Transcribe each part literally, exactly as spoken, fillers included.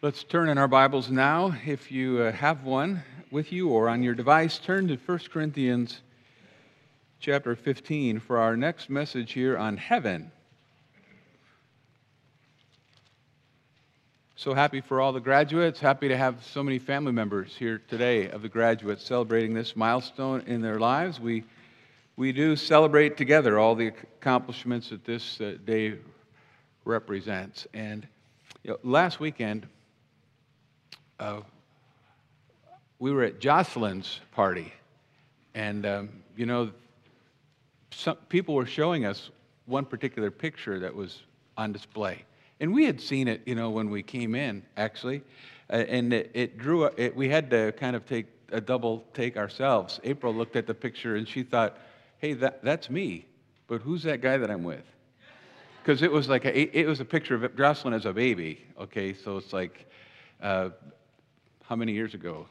Let's turn in our Bibles now. If you uh, have one with you or on your device, turn to First Corinthians chapter fifteen for our next message here on heaven. So happy for all the graduates. Happy to have so many family members here today of the graduates celebrating this milestone in their lives. We we do celebrate together all the accomplishments that this uh, day represents. And you know, last weekend, uh, we were at Jocelyn's party, and um, you know, some people were showing us one particular picture that was on display. And we had seen it, you know, when we came in, actually, uh, and it, it drew. It, we had to kind of take a double take ourselves. April looked at the picture and she thought, "Hey, that, that's me, but who's that guy that I'm with?" Because it was like a, it was a picture of Jocelyn as a baby. Okay, so it's like, uh, how many years ago?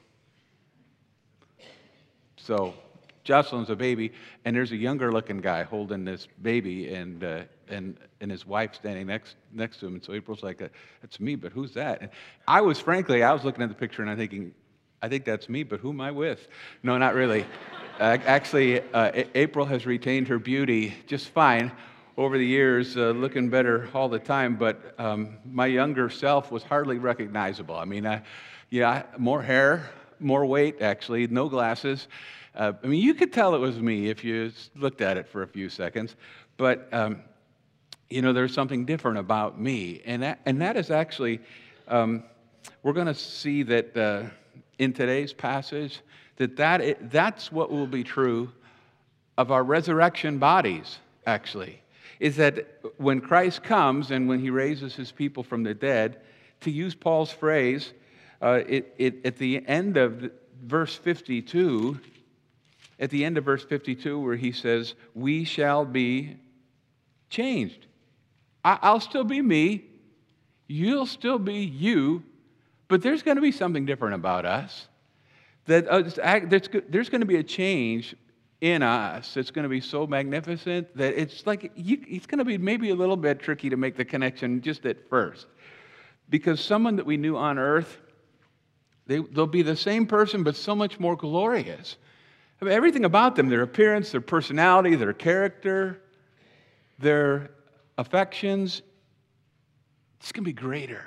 So Jocelyn's a baby, and there's a younger-looking guy holding this baby, and uh, and and his wife standing next next to him. And so April's like, "That's me, but who's that?" And I was, frankly, I was looking at the picture and I'm thinking, "I think that's me, but who am I with?" No, not really. uh, actually, uh, A- April has retained her beauty just fine over the years, uh, looking better all the time. But um, my younger self was hardly recognizable. I mean, I, yeah, more hair, more weight, actually, no glasses. Uh, I mean, you could tell it was me if you looked at it for a few seconds, but, um, you know, there's something different about me, and that, and that is actually, um, we're going to see that uh, in today's passage, that, that it, that's what will be true of our resurrection bodies, actually, is that when Christ comes and when he raises his people from the dead, to use Paul's phrase, uh, it, it, at the end of the, verse fifty-two, at the end of verse fifty-two, where he says, "We shall be changed." I, I'll still be me. You'll still be you. But there's going to be something different about us. That uh, there's, there's going to be a change in us. It's going to be so magnificent that it's like, you, it's going to be maybe a little bit tricky to make the connection just at first. Because someone that we knew on earth, they, they'll be the same person, but so much more glorious. I mean, everything about them, their appearance, their personality, their character, their affections, it's going to be greater.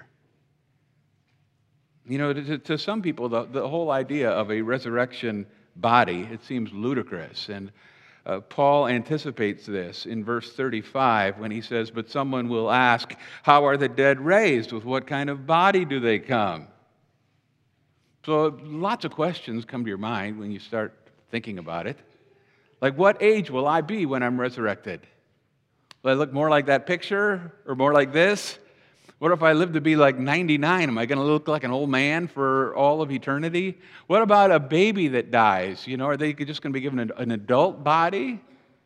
You know, to, to some people, the, the whole idea of a resurrection body, it seems ludicrous. And uh, Paul anticipates this in verse thirty-five when he says, "But someone will ask, how are the dead raised? With what kind of body do they come?" So lots of questions come to your mind when you start thinking about it. Like, what age will I be when I'm resurrected? Will I look more like that picture or more like this? What if I live to be like ninety-nine? Am I going to look like an old man for all of eternity? What about a baby that dies? You know, are they just going to be given an, an adult body?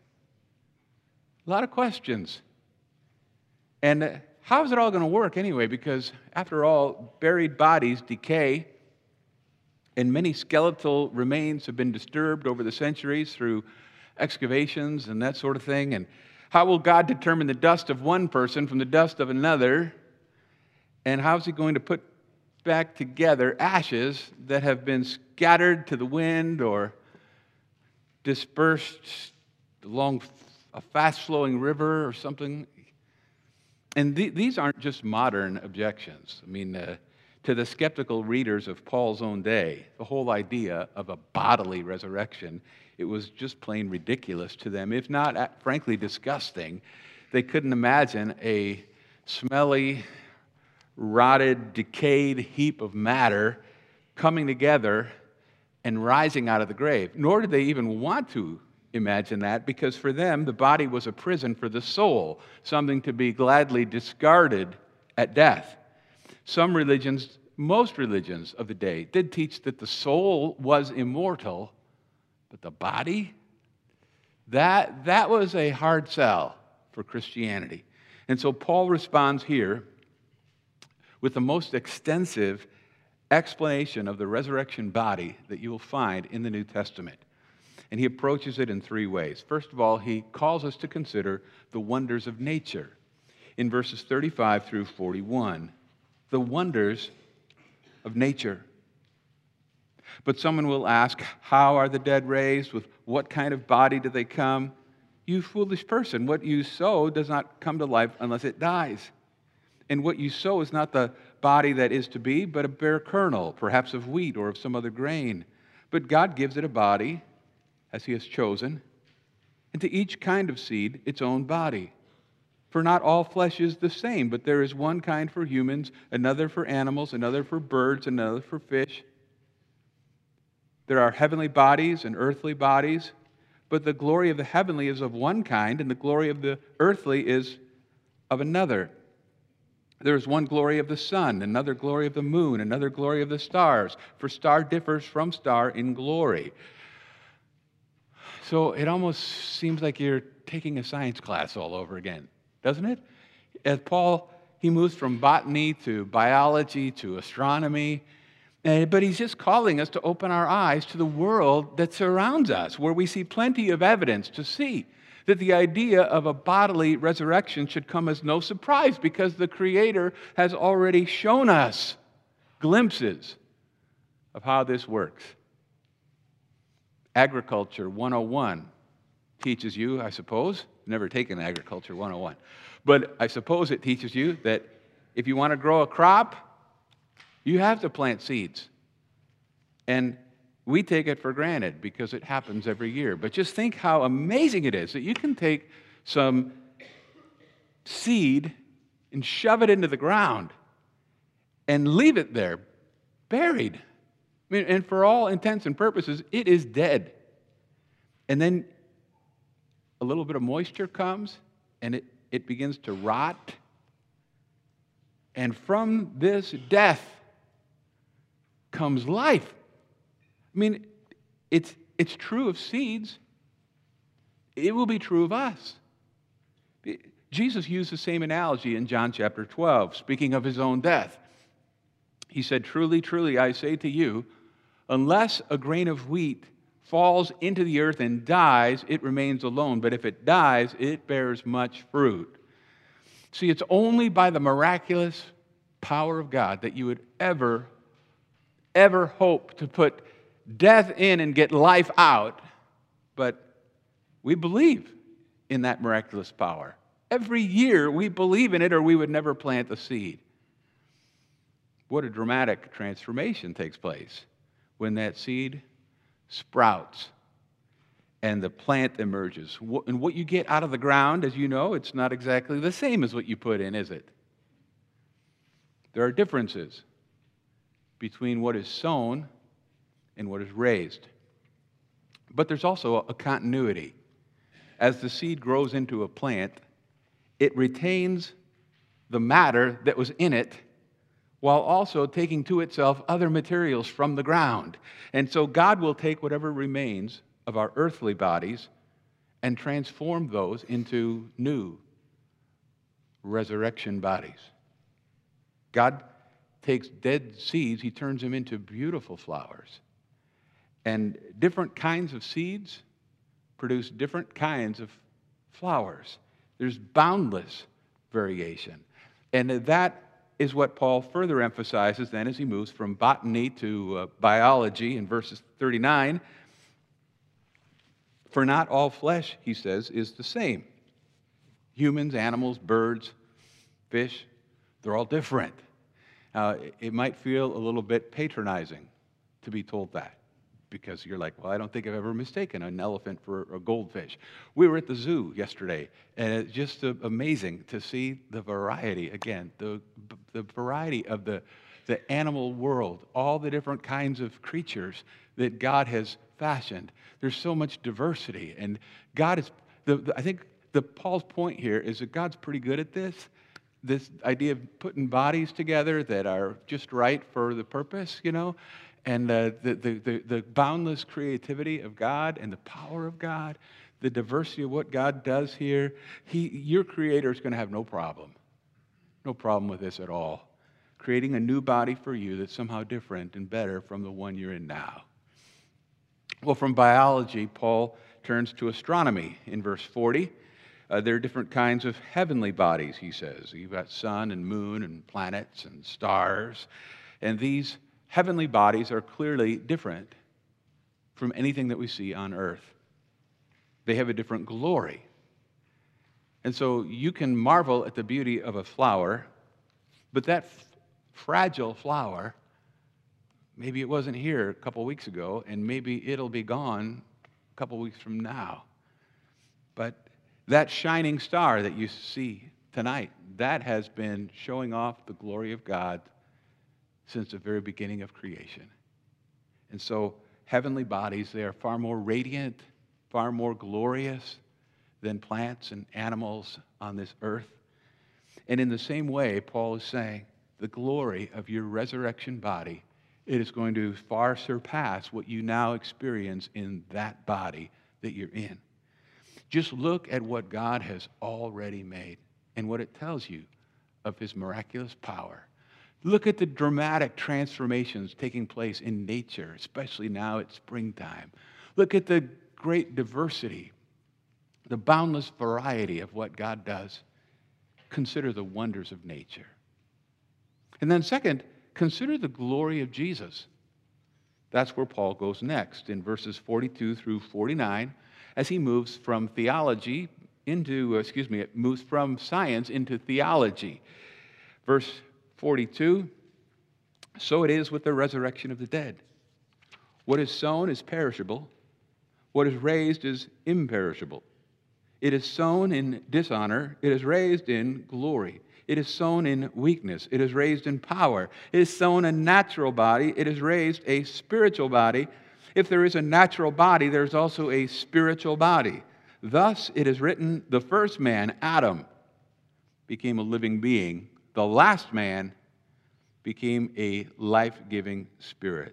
A lot of questions. And how is it all going to work anyway? Because after all, buried bodies decay, and many skeletal remains have been disturbed over the centuries through excavations and that sort of thing. And how will God determine the dust of one person from the dust of another? And how is he going to put back together ashes that have been scattered to the wind or dispersed along a fast-flowing river or something? And th- these aren't just modern objections. I mean, uh, to the skeptical readers of Paul's own day, the whole idea of a bodily resurrection, it was just plain ridiculous to them, if not, uh, frankly, disgusting. They couldn't imagine a smelly, rotted, decayed heap of matter coming together and rising out of the grave. Nor did they even want to imagine that, because for them, the body was a prison for the soul, something to be gladly discarded at death. Some religions, most religions of the day, did teach that the soul was immortal, but the body, that, that was a hard sell for Christianity. And so Paul responds here with the most extensive explanation of the resurrection body that you will find in the New Testament. And he approaches it in three ways. First of all, he calls us to consider the wonders of nature. In verses thirty-five through forty-one, the wonders of nature. But someone will ask, how are the dead raised? With what kind of body do they come? You foolish person, what you sow does not come to life unless it dies. And what you sow is not the body that is to be, but a bare kernel, perhaps of wheat or of some other grain. But God gives it a body, as He has chosen, and to each kind of seed its own body. For not all flesh is the same, but there is one kind for humans, another for animals, another for birds, another for fish. There are heavenly bodies and earthly bodies, but the glory of the heavenly is of one kind, and the glory of the earthly is of another. There is one glory of the sun, another glory of the moon, another glory of the stars, for star differs from star in glory. So it almost seems like you're taking a science class all over again, doesn't it? As Paul, he moves from botany to biology to astronomy, but he's just calling us to open our eyes to the world that surrounds us, where we see plenty of evidence to see that the idea of a bodily resurrection should come as no surprise, because the Creator has already shown us glimpses of how this works. Agriculture one oh one teaches you, I suppose, never taken Agriculture one oh one, but I suppose it teaches you that if you want to grow a crop, you have to plant seeds. And we take it for granted because it happens every year. But just think how amazing it is that you can take some seed and shove it into the ground and leave it there, buried. I mean, and for all intents and purposes, it is dead. And then a little bit of moisture comes, and it, it begins to rot. And from this death comes life. I mean, it's, it's true of seeds. It will be true of us. Jesus used the same analogy in John chapter twelve, speaking of His own death. He said, truly, truly, I say to you, unless a grain of wheat falls into the earth and dies, it remains alone. But if it dies, it bears much fruit. See, it's only by the miraculous power of God that you would ever, ever hope to put death in and get life out. But we believe in that miraculous power. Every year we believe in it, or we would never plant the seed. What a dramatic transformation takes place when that seed sprouts and the plant emerges. And what you get out of the ground, as you know, it's not exactly the same as what you put in, is it? There are differences between what is sown and what is raised. But there's also a continuity. As the seed grows into a plant, it retains the matter that was in it, while also taking to itself other materials from the ground. And so God will take whatever remains of our earthly bodies and transform those into new resurrection bodies. God takes dead seeds, He turns them into beautiful flowers. And different kinds of seeds produce different kinds of flowers. There's boundless variation. And that is what Paul further emphasizes then as he moves from botany to uh, biology in verses thirty-nine. For not all flesh, he says, is the same. Humans, animals, birds, fish, they're all different. Uh, it might feel a little bit patronizing to be told that, because you're like, well, I don't think I've ever mistaken an elephant for a goldfish. We were at the zoo yesterday, and it's just uh, amazing to see the variety, again, the, the variety of the, the animal world, all the different kinds of creatures that God has fashioned. There's so much diversity, and God is, the, the, I think the Paul's point here is that God's pretty good at this, this idea of putting bodies together that are just right for the purpose, you know, and uh, the, the, the, the boundless creativity of God and the power of God, the diversity of what God does here. He, your Creator is going to have no problem, no problem with this at all, creating a new body for you that's somehow different and better from the one you're in now. Well, from biology, Paul turns to astronomy in verse forty. Uh, there are different kinds of heavenly bodies, he says. You've got sun and moon and planets and stars, and these heavenly bodies are clearly different from anything that we see on earth. They have a different glory. And so you can marvel at the beauty of a flower, but that f- fragile flower, maybe it wasn't here a couple weeks ago, and maybe it'll be gone a couple weeks from now. But that shining star that you see tonight, that has been showing off the glory of God since the very beginning of creation. And so heavenly bodies, they are far more radiant, far more glorious than plants and animals on this earth. And in the same way, Paul is saying, the glory of your resurrection body, it is going to far surpass what you now experience in that body that you're in. Just look at what God has already made and what it tells you of his miraculous power. Look at the dramatic transformations taking place in nature, especially now at springtime. Look at the great diversity, the boundless variety of what God does. Consider the wonders of nature. And then second, consider the glory of Jesus. That's where Paul goes next in verses forty-two through forty-nine, as he moves from theology into, excuse me, it moves from science into theology. Verse forty-two, so it is with the resurrection of the dead. What is sown is perishable. What is raised is imperishable. It is sown in dishonor. It is raised in glory. It is sown in weakness. It is raised in power. It is sown a natural body. It is raised a spiritual body. If there is a natural body, there is also a spiritual body. Thus it is written, the first man, Adam, became a living being. The last man became a life-giving spirit.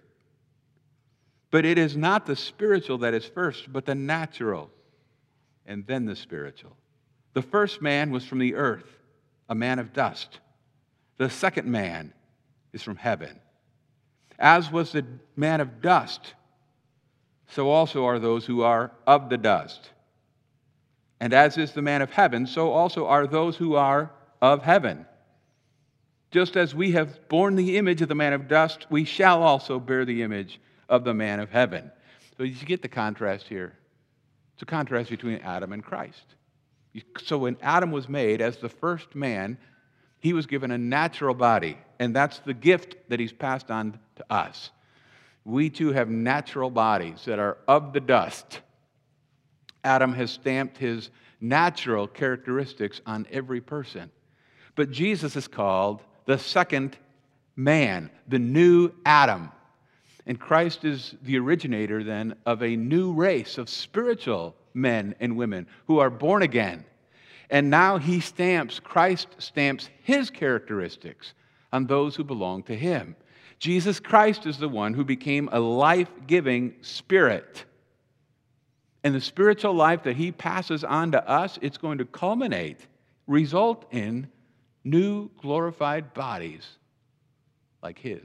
But it is not the spiritual that is first, but the natural, and then the spiritual. The first man was from the earth, a man of dust. The second man is from heaven. As was the man of dust, so also are those who are of the dust. And as is the man of heaven, so also are those who are of heaven. Just as we have borne the image of the man of dust, we shall also bear the image of the man of heaven. So you get the contrast here. It's a contrast between Adam and Christ. So when Adam was made as the first man, he was given a natural body, and that's the gift that he's passed on to us. We too have natural bodies that are of the dust. Adam has stamped his natural characteristics on every person. But Jesus is called the second man, the new Adam. And Christ is the originator then of a new race of spiritual men and women who are born again. And now he stamps, Christ stamps his characteristics on those who belong to him. Jesus Christ is the one who became a life-giving spirit. And the spiritual life that he passes on to us, it's going to culminate, result in new glorified bodies like his.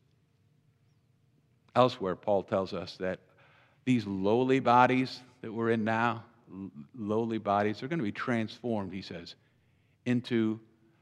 Elsewhere, Paul tells us that these lowly bodies that we're in now, lowly bodies, they're going to be transformed, he says, into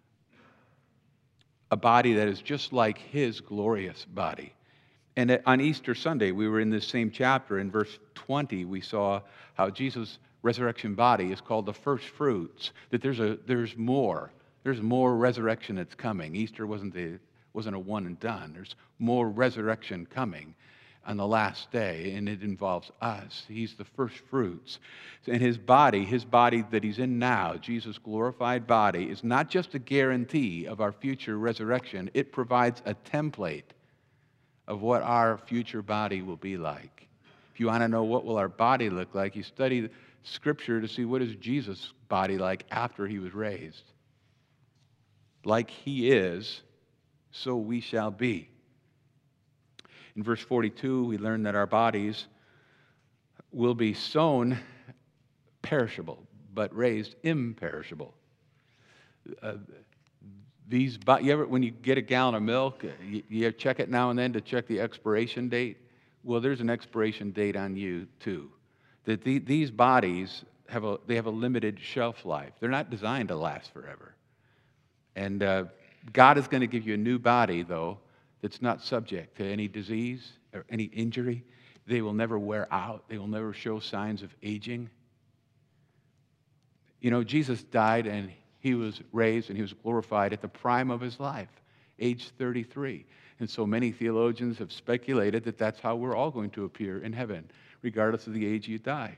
a body that is just like his glorious body. And on Easter Sunday, we were in this same chapter. In verse twenty, we saw how Jesus' resurrection body is called the first fruits, that there's a there's more. There's more resurrection that's coming. Easter wasn't the wasn't a one and done. There's more resurrection coming on the last day, and it involves us. He's the first fruits. And his body, his body that he's in now, Jesus' glorified body, is not just a guarantee of our future resurrection. It provides a template of what our future body will be like. If you want to know what will our body look like, you study Scripture to see what is Jesus' body like after he was raised. Like he is, so we shall be. In verse forty-two, we learn that our bodies will be sown perishable, but raised imperishable. Uh, these, you ever, when you get a gallon of milk, you, you check it now and then to check the expiration date. Well, there's an expiration date on you too. That the, these bodies have a they have a limited shelf life. They're not designed to last forever. And uh, God is going to give you a new body, though, that's not subject to any disease or any injury. They will never wear out. They will never show signs of aging. You know, Jesus died and he was raised and he was glorified at the prime of his life, age thirty-three. And so many theologians have speculated that that's how we're all going to appear in heaven, regardless of the age you die.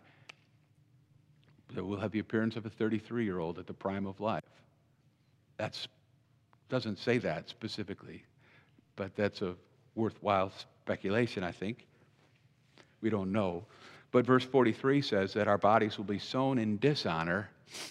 That we'll have the appearance of a thirty-three-year-old at the prime of life. That doesn't say that specifically, but that's a worthwhile speculation, I think. We don't know. But verse forty-three says that our bodies will be sown in dishonor,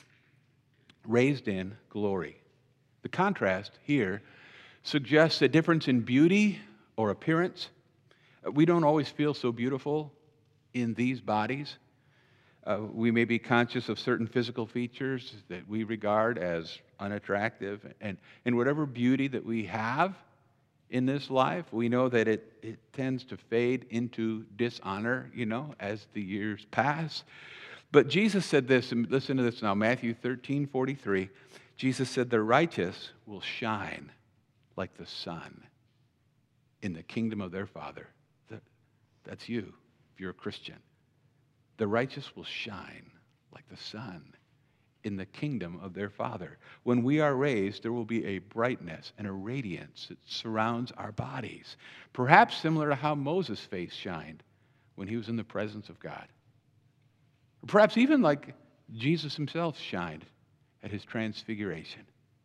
raised in glory. The contrast here suggests a difference in beauty or appearance. We don't always feel so beautiful in these bodies. Uh, we may be conscious of certain physical features that we regard as unattractive. And, and whatever beauty that we have in this life, we know that it, it tends to fade into dishonor, you know, as the years pass. But Jesus said this, and listen to this now, Matthew thirteen forty-three. Jesus said, the righteous will shine like the sun in the kingdom of their Father. That, that's you, if you're a Christian. The righteous will shine like the sun in the kingdom of their Father. When we are raised, there will be a brightness and a radiance that surrounds our bodies, perhaps similar to how Moses' face shined when he was in the presence of God. Or perhaps even like Jesus himself shined at his transfiguration.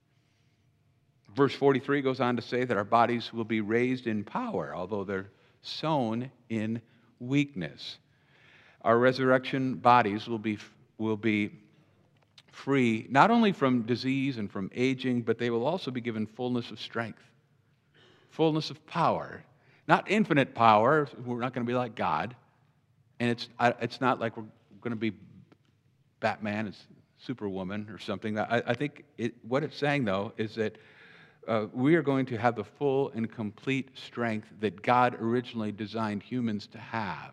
Verse forty-three goes on to say that our bodies will be raised in power, although they're sown in weakness. Our resurrection bodies will be, will be free, not only from disease and from aging, but they will also be given fullness of strength, fullness of power. Not infinite power. We're not going to be like God. And it's, it's not like we're going to be Batman and Superwoman or something. I, I think it, what it's saying, though, is that uh, we are going to have the full and complete strength that God originally designed humans to have.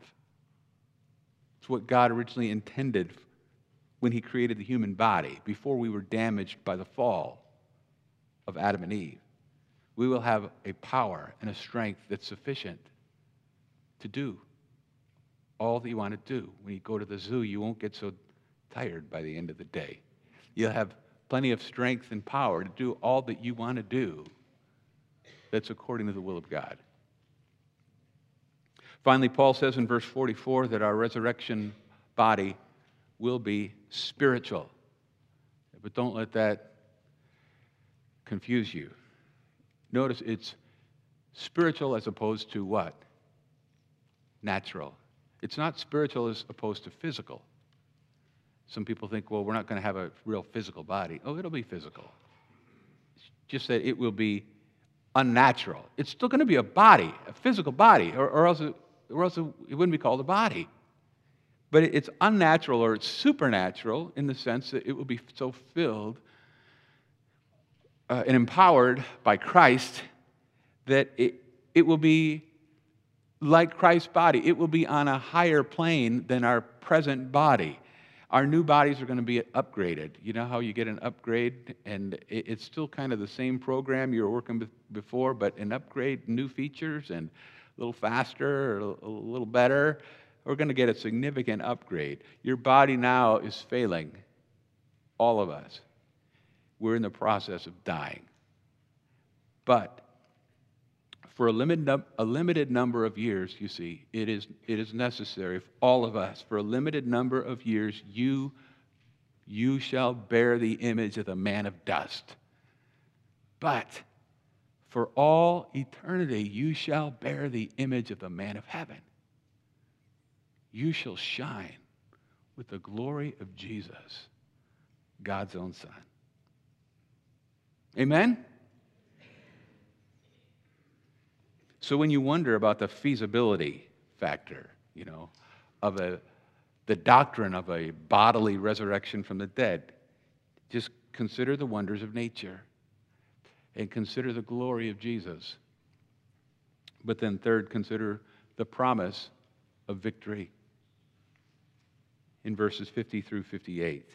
It's what God originally intended when he created the human body, before we were damaged by the fall of Adam and Eve. We will have a power and a strength that's sufficient to do all that you want to do. When you go to the zoo, you won't get so tired by the end of the day. You'll have plenty of strength and power to do all that you want to do that's according to the will of God. Finally, Paul says in verse forty-four that our resurrection body will be spiritual. But don't let that confuse you. Notice it's spiritual as opposed to what? Natural. It's not spiritual as opposed to physical. Some people think, well, we're not going to have a real physical body. Oh, it'll be physical. It's just that it will be unnatural. It's still going to be a body, a physical body, or, or else, it, or else it, it wouldn't be called a body. But it, it's unnatural or it's supernatural in the sense that it will be so filled uh, and empowered by Christ that it, it will be like Christ's body. It will be on a higher plane than our present body. Our new bodies are going to be upgraded. You know how you get an upgrade, and it, it's still kind of the same program you were working with before, but an upgrade, new features, and a little faster, or a little better. We're going to get a significant upgrade. Your body now is failing, all of us. We're in the process of dying. But for a limited, a limited number of years, you see, it is, it is necessary for all of us, for a limited number of years, you, you shall bear the image of the man of dust. But for all eternity, you shall bear the image of the man of heaven. You shall shine with the glory of Jesus, God's own Son. Amen? So when you wonder about the feasibility factor, you know, of a, the doctrine of a bodily resurrection from the dead, just consider the wonders of nature and consider the glory of Jesus. But then third, consider the promise of victory in verses fifty through fifty-eight.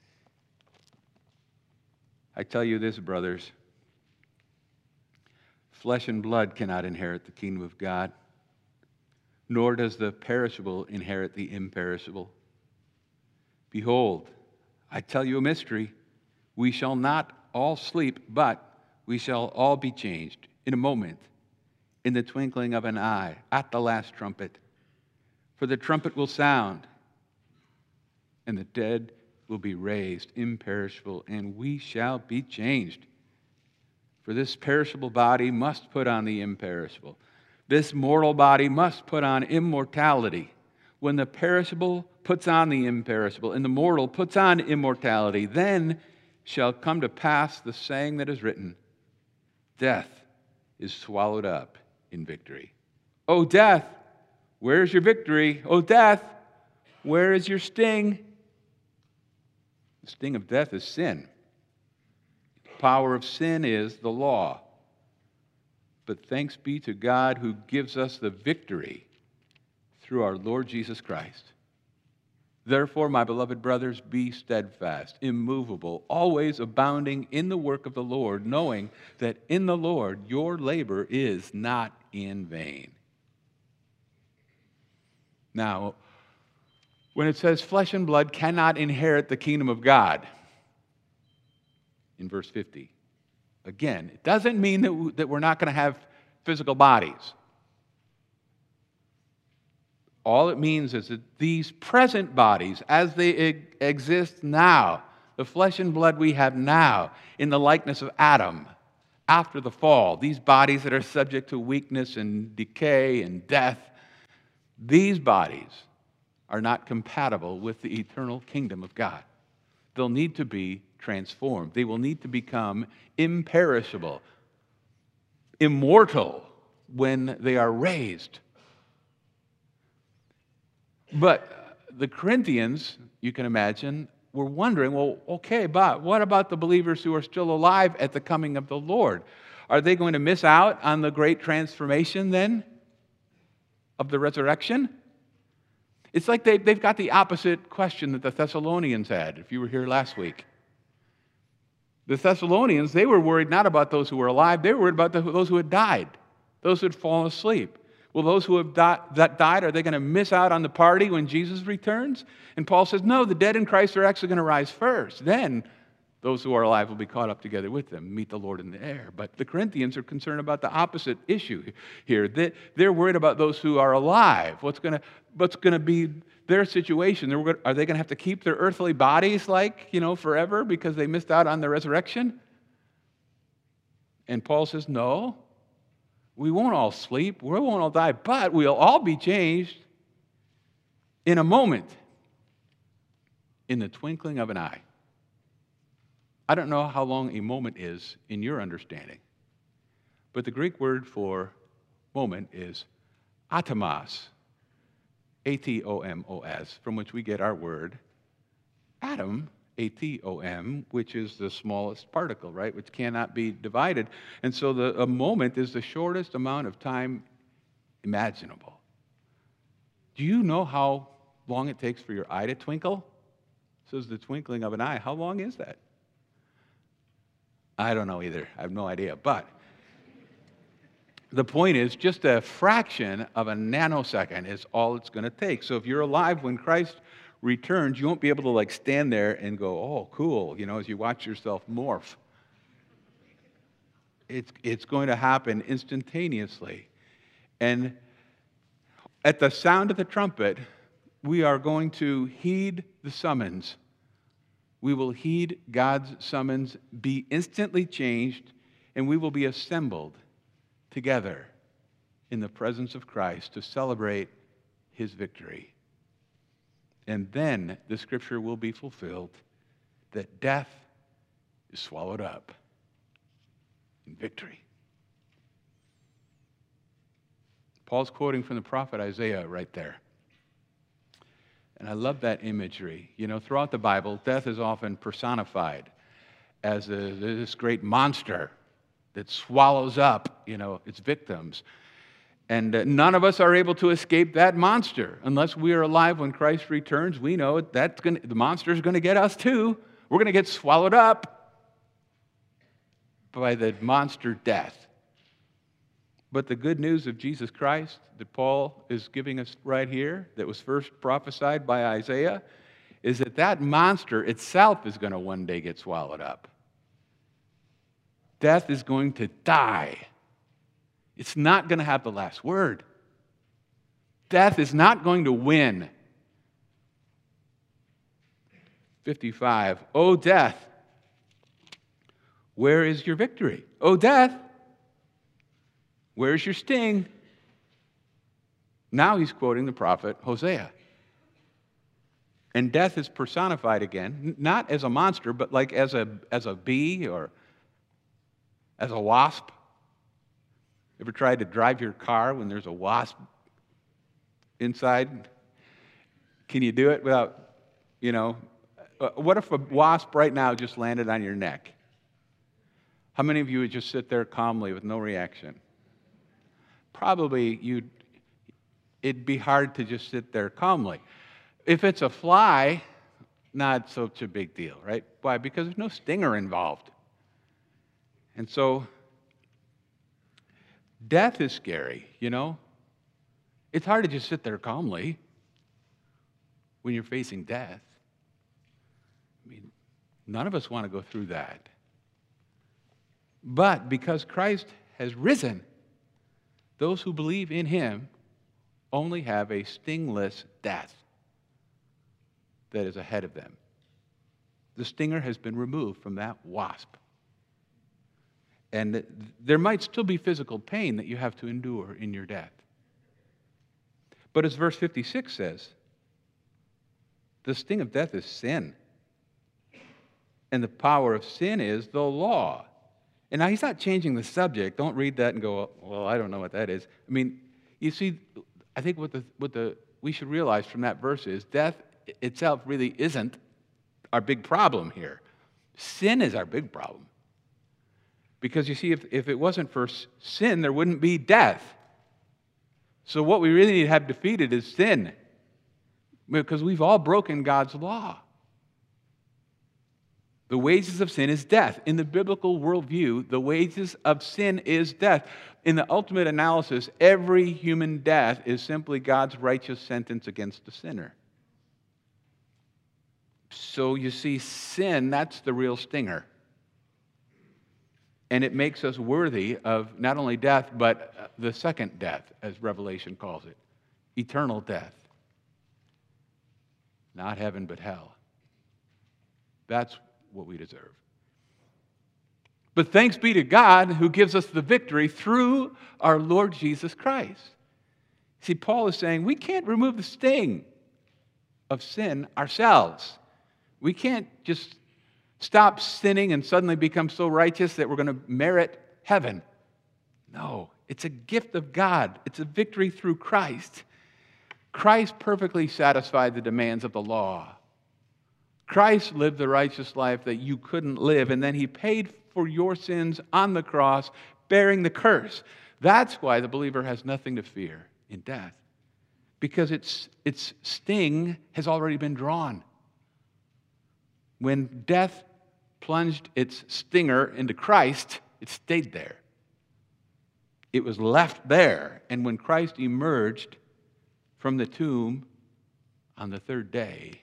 I tell you this, brothers, Flesh and blood cannot inherit the kingdom of God, nor does the perishable inherit the imperishable. Behold, I tell you a mystery. We shall not all sleep, but we shall all be changed in a moment, in the twinkling of an eye, at the last trumpet. For the trumpet will sound, and the dead will be raised imperishable, and we shall be changed. For this perishable body must put on the imperishable. This mortal body must put on immortality. When the perishable puts on the imperishable, and the mortal puts on immortality, then shall come to pass the saying that is written, death is swallowed up in victory. O death, where is your victory? O death, where is your sting? The sting of death is sin. The power of sin is the law. But thanks be to God who gives us the victory through our Lord Jesus Christ. Therefore, my beloved brothers, be steadfast, immovable, always abounding in the work of the Lord, knowing that in the Lord your labor is not in vain. Now, when it says flesh and blood cannot inherit the kingdom of God, in verse fifty, again, it doesn't mean that, we, that we're not going to have physical bodies. All it means is that these present bodies, as they e- exist now, the flesh and blood we have now, in the likeness of Adam, after the fall, these bodies that are subject to weakness and decay and death, these bodies are not compatible with the eternal kingdom of God. They'll need to be transformed. They will need to become imperishable, immortal when they are raised. But the Corinthians, you can imagine, were wondering, well, okay, but what about the believers who are still alive at the coming of the Lord? Are they going to miss out on the great transformation then of the resurrection? It's like they, they've got the opposite question that the Thessalonians had, if you were here last week. The Thessalonians, they were worried not about those who were alive, they were worried about the, those who had died, those who had fallen asleep. Well, those who have di- that died, are they going to miss out on the party when Jesus returns? And Paul says, no, the dead in Christ are actually going to rise first. Then those who are alive will be caught up together with them, meet the Lord in the air. But the Corinthians are concerned about the opposite issue here. They, they're worried about those who are alive. What's going to what's going to be their situation? They're, are they going to have to keep their earthly bodies like, you know, forever because they missed out on the resurrection? And Paul says, no. We won't all sleep, we won't all die, but we'll all be changed in a moment, in the twinkling of an eye. I don't know how long a moment is in your understanding, but the Greek word for moment is atomos, A T O M O S, from which we get our word atom, A T O M, which is the smallest particle, right, which cannot be divided. And so the, a moment is the shortest amount of time imaginable. Do you know how long it takes for your eye to twinkle? It says the twinkling of an eye. How long is that? I don't know either. I have no idea. But the point is, just a fraction of a nanosecond is all it's going to take. So if you're alive when Christ returns, you won't be able to like stand there and go, oh, cool, you know, as you watch yourself morph. It's, it's going to happen instantaneously. And at the sound of the trumpet, we are going to heed the summons. We will heed God's summons, be instantly changed, and we will be assembled together in the presence of Christ to celebrate his victory. And then the scripture will be fulfilled that death is swallowed up in victory. Paul's quoting from the prophet Isaiah right there. And I love that imagery. You know, throughout the Bible, death is often personified as a, this great monster that swallows up, you know, its victims. And uh, none of us are able to escape that monster. Unless we are alive when Christ returns, we know that's gonna, the monster is going to get us too. We're going to get swallowed up by the monster death. But the good news of Jesus Christ that Paul is giving us right here, that was first prophesied by Isaiah, is that that monster itself is going to one day get swallowed up. Death is going to die. It's not going to have the last word. Death is not going to win. fifty-five, O death, where is your victory? O death, where's your sting? Now he's quoting the prophet Hosea. And death is personified again, not as a monster, but like as a, as a bee or as a wasp. Ever tried to drive your car when there's a wasp inside? Can you do it without, you know, uh, what if a wasp right now just landed on your neck? How many of you would just sit there calmly with no reaction? Probably you'd, it'd be hard to just sit there calmly. If it's a fly, not such a big deal, right? Why? Because there's no stinger involved. And so, death is scary, you know? It's hard to just sit there calmly when you're facing death. I mean, none of us want to go through that. But because Christ has risen, those who believe in him only have a stingless death that is ahead of them. The stinger has been removed from that wasp. And there might still be physical pain that you have to endure in your death. But as verse fifty-six says, the sting of death is sin. And the power of sin is the law. And now he's not changing the subject. Don't read that and go, well, I don't know what that is. I mean, you see, I think what the what the we should realize from that verse is death itself really isn't our big problem here. Sin is our big problem. Because you see, if, if it wasn't for sin, there wouldn't be death. So what we really need to have defeated is sin. Because we've all broken God's law. The wages of sin is death. In the biblical worldview, the wages of sin is death. In the ultimate analysis, every human death is simply God's righteous sentence against the sinner. So you see, sin, that's the real stinger. And it makes us worthy of not only death, but the second death, as Revelation calls it, eternal death. Not heaven, but hell. That's what we deserve. But thanks be to God who gives us the victory through our Lord Jesus Christ. See, Paul is saying we can't remove the sting of sin ourselves. We can't just stop sinning and suddenly become so righteous that we're going to merit heaven. No, it's a gift of God. It's a victory through Christ. Christ perfectly satisfied the demands of the law. Christ lived the righteous life that you couldn't live, and then he paid for your sins on the cross, bearing the curse. That's why the believer has nothing to fear in death, because its, its sting has already been drawn. When death plunged its stinger into Christ, it stayed there. It was left there. And when Christ emerged from the tomb on the third day,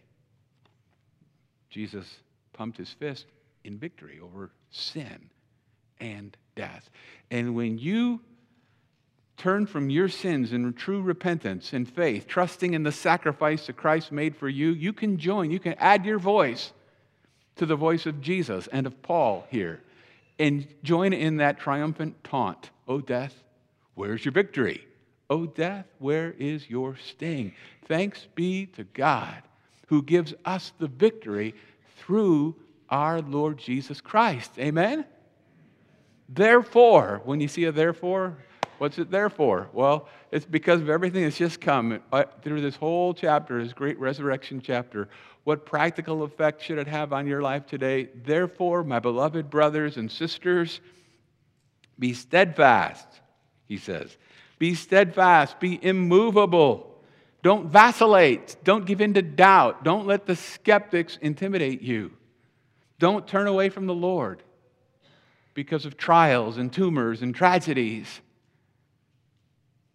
Jesus pumped his fist in victory over sin and death. And when you turn from your sins in true repentance and faith, trusting in the sacrifice that Christ made for you, you can join, you can add your voice to the voice of Jesus and of Paul here, and join in that triumphant taunt. O death, where's your victory? O death, where is your sting? Thanks be to God who gives us the victory through our Lord Jesus Christ. Amen? Therefore, when you see a therefore, what's it there for? Well, it's because of everything that's just come through this whole chapter, this great resurrection chapter. What practical effect should it have on your life today? Therefore, my beloved brothers and sisters, be steadfast, he says. Be steadfast, be immovable. Don't vacillate. Don't give in to doubt. Don't let the skeptics intimidate you. Don't turn away from the Lord because of trials and tumors and tragedies.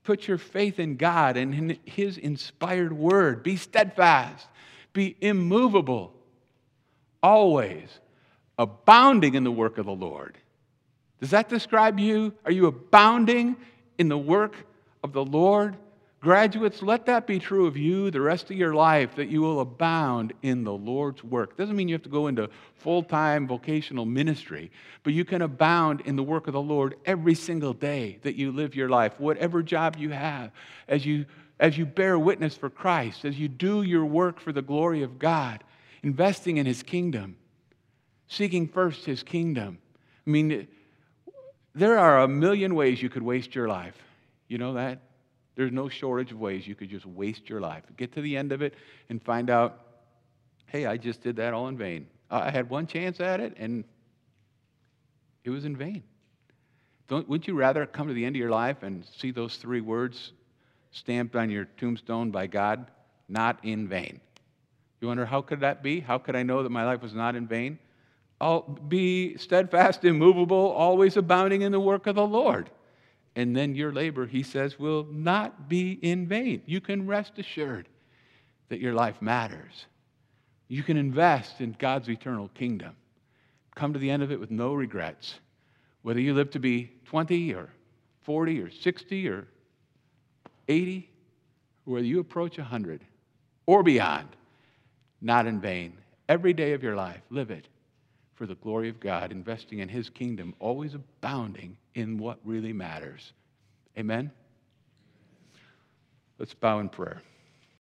Put your faith in God and in His inspired word. Be steadfast. Be immovable. Always abounding in the work of the Lord. Does that describe you? Are you abounding in the work of the Lord? Graduates, let that be true of you the rest of your life, that you will abound in the Lord's work. Doesn't mean you have to go into full-time vocational ministry, but you can abound in the work of the Lord every single day that you live your life, whatever job you have, as you, as you bear witness for Christ, as you do your work for the glory of God, investing in His kingdom, seeking first His kingdom. I mean, there are a million ways you could waste your life. You know that? There's no shortage of ways you could just waste your life. Get to the end of it and find out, hey, I just did that all in vain. I had one chance at it, and it was in vain. Don't, wouldn't you rather come to the end of your life and see those three words stamped on your tombstone by God? Not in vain. You wonder, how could that be? How could I know that my life was not in vain? I'll be steadfast, immovable, always abounding in the work of the Lord. And then your labor, He says, will not be in vain. You can rest assured that your life matters. You can invest in God's eternal kingdom. Come to the end of it with no regrets. Whether you live to be twenty or forty or sixty or eighty, or whether you approach one hundred or beyond, not in vain. Every day of your life, live it for the glory of God, investing in His kingdom, always abounding in what really matters. Amen? Let's bow in prayer.